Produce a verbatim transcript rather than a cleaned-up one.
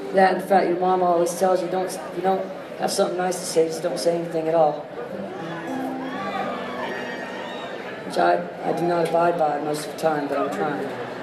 That, in fact, your mom always tells you, don't, if you don't have something nice to say, just don't say anything at all. Which I, I do not abide by most of the time, but I'm trying.